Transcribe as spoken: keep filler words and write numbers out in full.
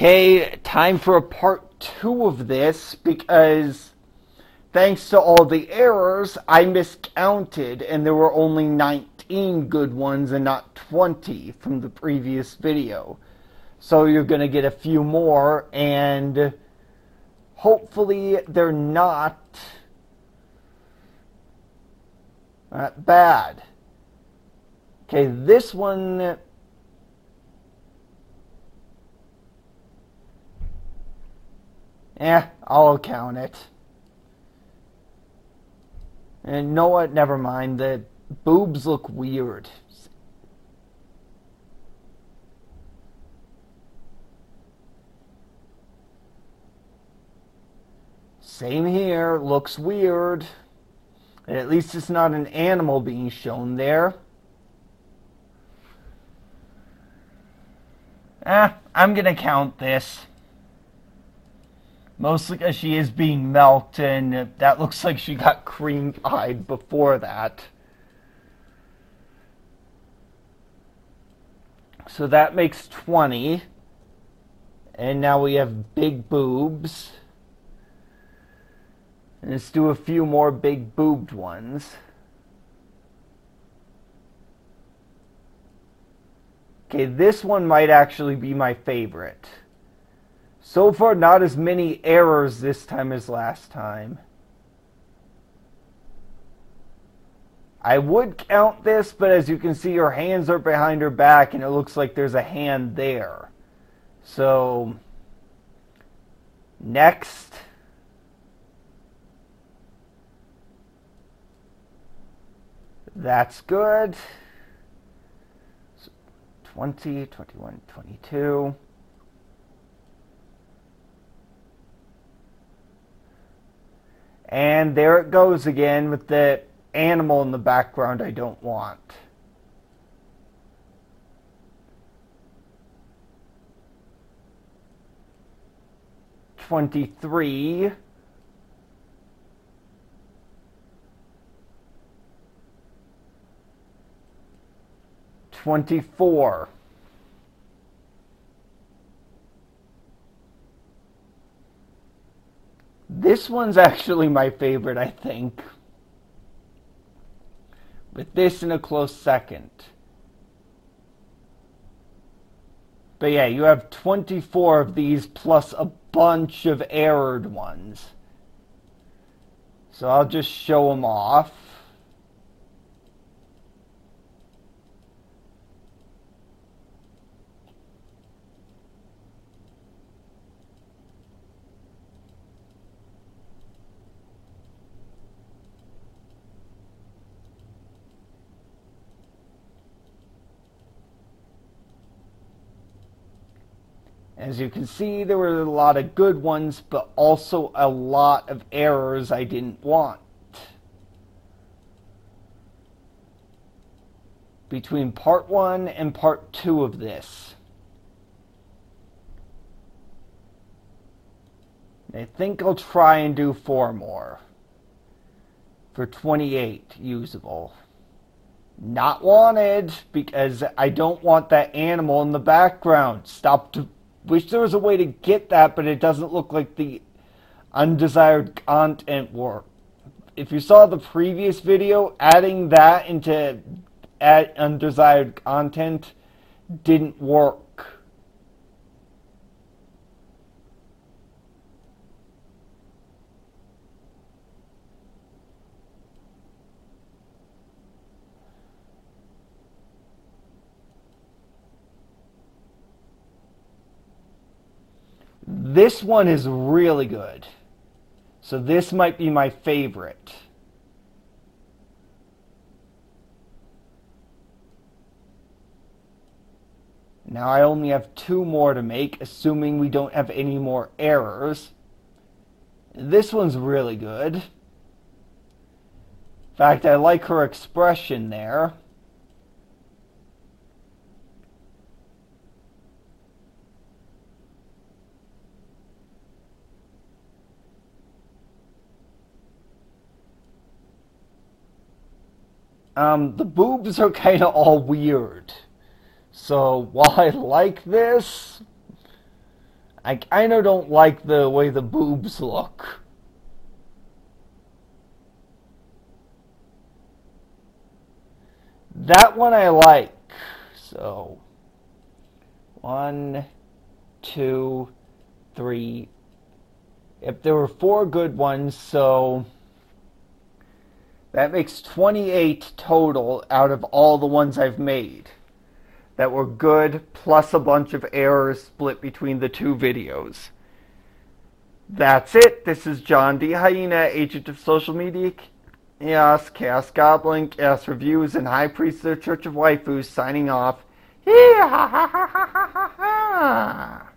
Okay, time for a part two of this because thanks to all the errors, I miscounted and there were only nineteen good ones and not twenty from the previous video. So you're going to get a few more and hopefully they're not that bad. Okay, this one... Eh, I'll count it. And you know what? Never mind. The boobs look weird. Same here. Looks weird. And at least it's not an animal being shown there. Eh, I'm gonna count this. Mostly because she is being milked, and that looks like she got cream-eyed before that. So that makes twenty. And now we have big boobs. And let's do a few more big boobed ones. Okay, this one might actually be my favorite. So far, not as many errors this time as last time. I would count this, but as you can see, her hands are behind her back, and it looks like there's a hand there. So, next. That's good. twenty, twenty-one, twenty-two. And there it goes again with the animal in the background I don't want. twenty-three. twenty-four. This one's actually my favorite, I think. With this in a close second. But yeah, you have twenty-four of these plus a bunch of errored ones. So I'll just show them off. As you can see, there were a lot of good ones, but also a lot of errors I didn't want. Between part one and part two of this. I think I'll try and do four more. For twenty-eight usable. Not wanted, because I don't want that animal in the background. Stop to... Wish there was a way to get that, but it doesn't look like the undesired content work. If you saw the previous video, adding that into add undesired content didn't work. This one is really good. So this might be my favorite. Now I only have two more to make, assuming we don't have any more errors. This one's really good. In fact, I like her expression there. Um, the boobs are kind of all weird. So while I like this, I kind of don't like the way the boobs look. That one I like. So, one, two, three. If there were four good ones, so that makes twenty-eight total out of all the ones I've made that were good, plus a bunch of errors split between the two videos. That's it. This is John D. Hyena, agent of social media, Chaos, Chaos Goblin, Chaos Reviews, and High Priest of the Church of Waifus, signing off. Yeah, ha ha ha ha ha ha.